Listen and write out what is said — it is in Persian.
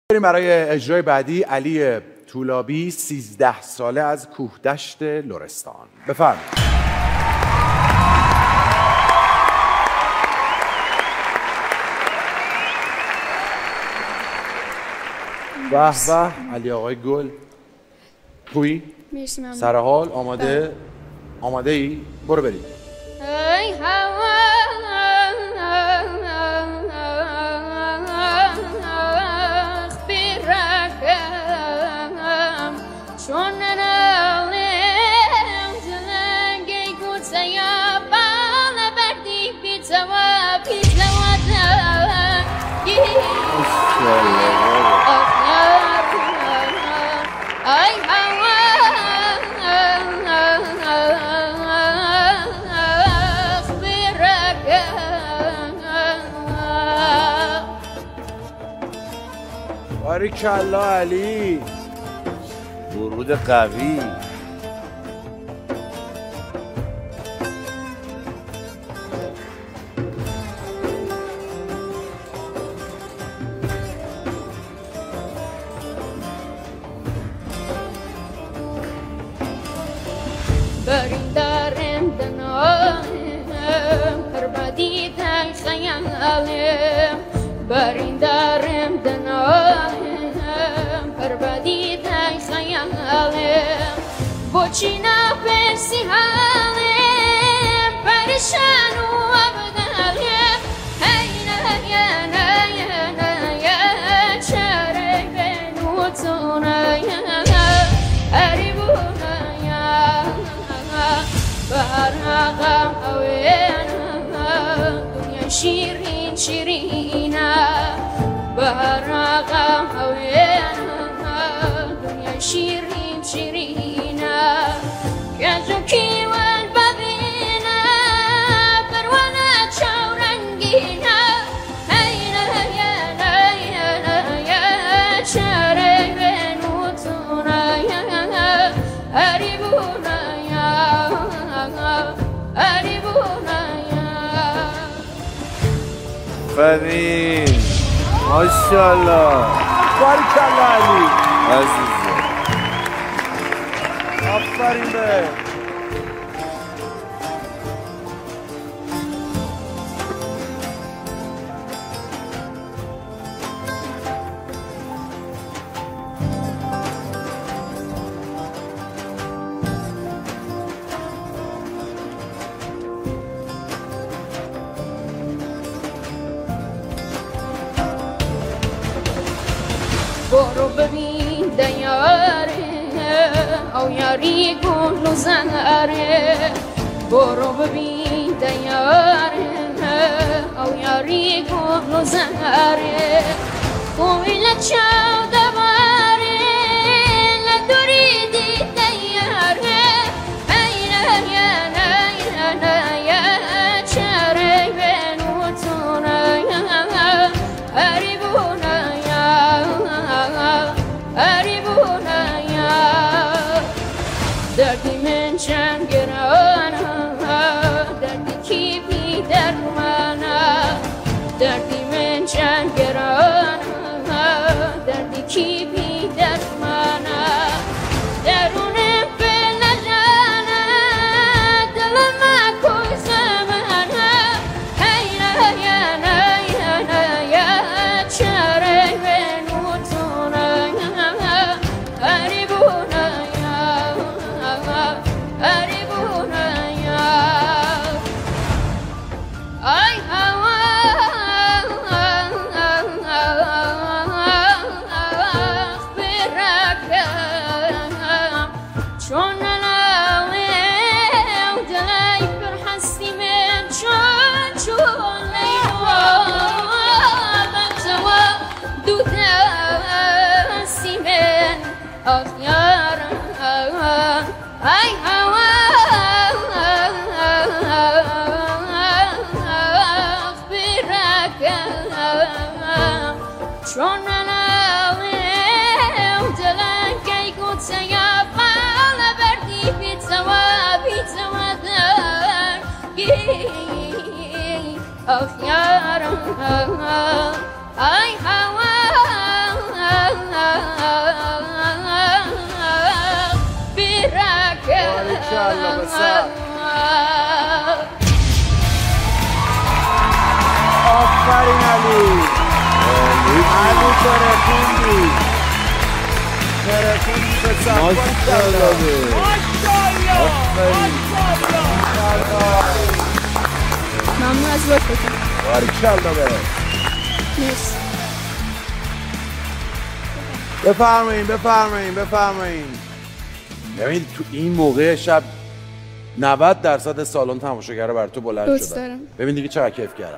بریم برای اجرای بعدی. علی طولابی 13 ساله از کوهدشت لرستان. بفرمایید. به به علی آقای گل. خوبی؟ مرسی ممنون. سر حال آماده؟ آماده ای؟ برو بریم. ای هوا برکم چون ننالم زلنگی گوتیا بال بردی بیتوا دنگی ای هوا باریکالله علی، ورود قوی. بریم دارم دنالم پربادی تای خیالم بریم دارم دنالم پربادی تای خیالم بچی نفسی حالم پریشان و ابدالم هی نه چاره بینو تو نه برقم هوینا دنیا شیرین شیرینا برقم هوینا دنیا شیرین شیرینا گزو کیوان ببینا پروانه چورنگینا هینا چاره بینو تونا هریبونا فرین ماشاءالله. باریکالله علی عزیزم. آفرین به برو ببین دیاره او یاری گل و زناره برو ببین دیاره او یاری گل و زناره خوی لچاو دواره لدوریدی دیاره یا چاره بینو تونه هریبونه دردی من چند گرانه دردی کی بی درمانه دردی من چند گرانه دردی کی بی درمانه درونم فل نجانه دلم کوی زمانه یا چاره بینو تونه هریبونه ای هوا برکم چون ننالم دلای پر هستی من چون لیلا بنتوا دو دستی من آخ یارم ای هوا چون ننالم دلنگی گوتیا بال بردی بیتوا دنگی آخ یارم ای هوا علی. علی ترکوندی به ماشاءالله. ممنون از لطفتون. بارکالله به. مرسی. بفرمایین. ببین تو این موقع شب 90% سالن تماشاگر بر تو بلند دوست شدن. دارم. ببین دیگه چقدر کیف کردم.